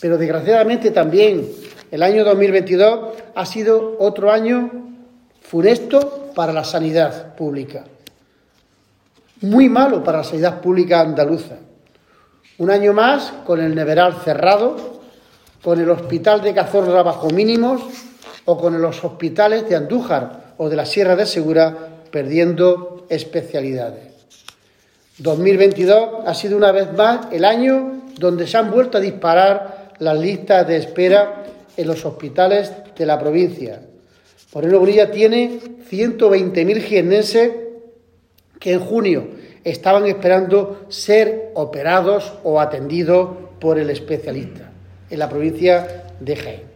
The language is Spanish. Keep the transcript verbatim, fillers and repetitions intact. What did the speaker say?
Pero desgraciadamente también el año dos mil veintidós ha sido otro año funesto para la sanidad pública. Muy malo para la sanidad pública andaluza. Un año más con el Neveral cerrado, con el hospital de Cazorla bajo mínimos o con los hospitales de Andújar o de la Sierra de Segura perdiendo especialidades. dos mil veintidós ha sido una vez más el año donde se han vuelto a disparar las listas de espera en los hospitales de la provincia. Moreno Bonilla tiene ciento veinte mil jiennenses que en junio estaban esperando ser operados o atendidos por el especialista en la provincia de Jaén.